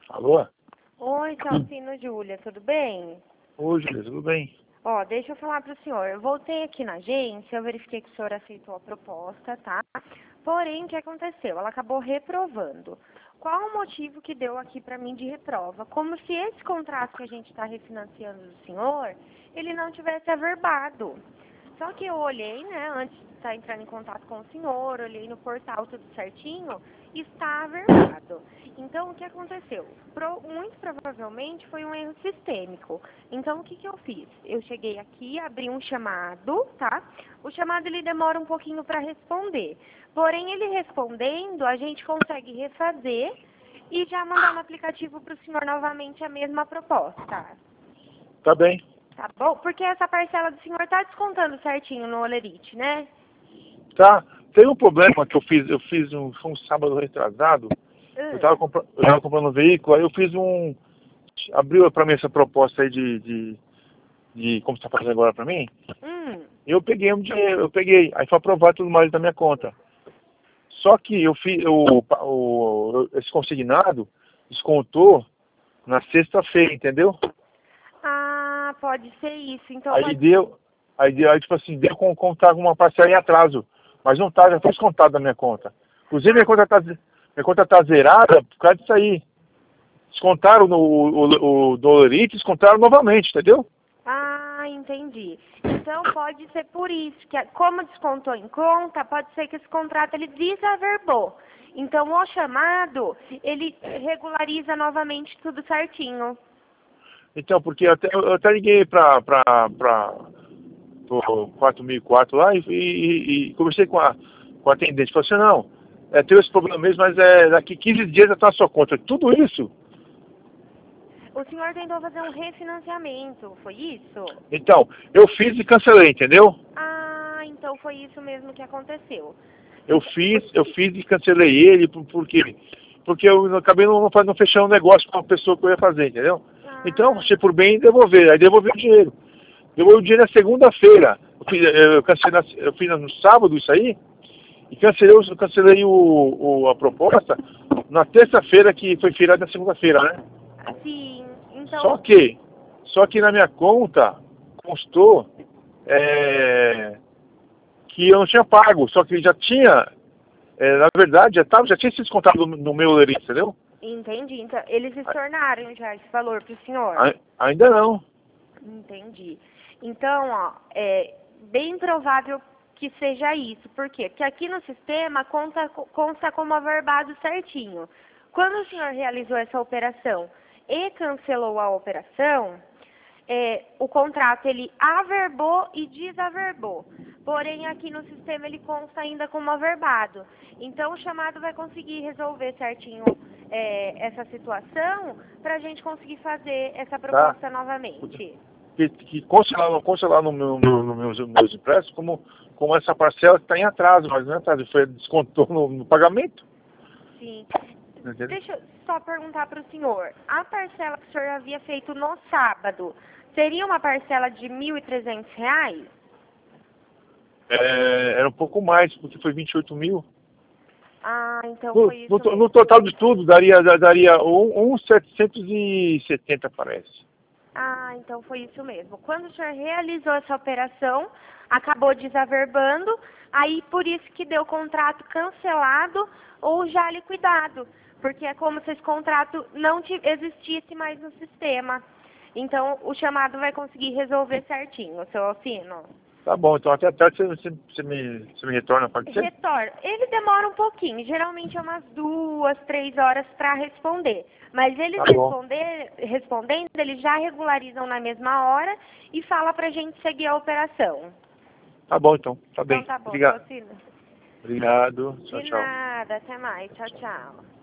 Alô? Oi, Calcino Júlia, tudo bem? Oi, Júlia, tudo bem? Ó, deixa eu falar para o senhor. Eu voltei aqui na agência, eu verifiquei que o senhor aceitou a proposta, tá? Porém, o que aconteceu? Ela acabou reprovando. Qual o motivo que deu aqui para mim de reprova? Como se esse contrato que a gente está refinanciando do senhor, ele não tivesse averbado. Só que eu olhei, né, antes de estar entrando em contato com o senhor, olhei no portal tudo certinho, está averbado. Então, o que aconteceu? Muito provavelmente foi um erro sistêmico. Então, o que eu fiz? Eu cheguei aqui, abri um chamado, tá? O chamado, ele demora um pouquinho para responder. Porém, ele respondendo, a gente consegue refazer e já mandar no aplicativo para o senhor novamente a mesma proposta. Tá bem. Tá bom? Porque essa parcela do senhor tá descontando certinho no Olerite, né? Tá. Tem um problema que eu fiz foi um sábado retrasado. Eu tava comprando um veículo, aí eu fiz abriu pra mim essa proposta aí de como você tá fazendo agora pra mim. Eu peguei um dinheiro, aí foi aprovado tudo mais da minha conta. Só que eu fiz, esse consignado descontou na sexta-feira, entendeu? Ah, pode ser isso. Então Aí tipo assim, deu como tá com uma parcela em atraso. Mas não tá, já foi descontado da minha conta. Inclusive minha conta tá zerada por causa disso aí. Descontaram o Dolorite, descontaram novamente, entendeu? Ah, entendi. Então pode ser por isso, que como descontou em conta, pode ser que esse contrato ele desaverbou. Então o chamado, ele regulariza novamente tudo certinho. Então, porque eu até liguei pro 4004 lá e conversei com a atendente. Falei assim, não, tem esse problema mesmo, mas daqui 15 dias já tá na sua conta. Tudo isso. O senhor tentou fazer um refinanciamento, foi isso? Então, eu fiz e cancelei, entendeu? Ah, então foi isso mesmo que aconteceu. Eu fiz e cancelei ele, porque eu acabei não fechando um negócio com a pessoa que eu ia fazer, entendeu? Então, achei por bem devolver. Aí devolvi o dinheiro. Devolvi o dinheiro na segunda-feira. Eu fiz no sábado isso aí, e cancelei a proposta na terça-feira, que foi feriado na segunda-feira, né? Sim, então... Só que na minha conta constou que eu não tinha pago, só que já tinha, na verdade, já tinha sido descontado no meu Olerite, entendeu? Entendi. Então, eles estornaram já esse valor para o senhor? Ainda não. Entendi. Então, ó, é bem provável que seja isso. Por quê? Porque aqui no sistema consta como averbado certinho. Quando o senhor realizou essa operação e cancelou a operação, o contrato ele averbou e desaverbou. Porém, aqui no sistema ele consta ainda como averbado. Então, o chamado vai conseguir resolver certinho essa situação para a gente conseguir fazer essa proposta novamente. Que consta lá no meus impressos como essa parcela que está em atraso, mas não é atraso, foi descontou no pagamento. Sim. Deixa eu só perguntar para o senhor. A parcela que o senhor havia feito no sábado, seria uma parcela de R$ 1.300? Era um pouco mais, porque foi 28 mil. Ah, então foi isso mesmo. No total de tudo, daria 770, parece. Ah, então foi isso mesmo. Quando o senhor realizou essa operação, acabou desaverbando, aí por isso que deu contrato cancelado ou já liquidado. Porque é como se esse contrato não existisse mais no sistema. Então, o chamado vai conseguir resolver certinho, seu Alcino. Tá bom, então até você me retorna, pode ser? Retorno. Ele demora um pouquinho, geralmente é umas 2, 3 horas para responder. Mas eles respondendo, eles já regularizam na mesma hora e fala pra gente seguir a operação. Tá bom, então. Tá bem. Então tá bom, Obrigado. Alcino. Obrigado. Tchau, De tchau. nada, até mais. Tchau, tchau.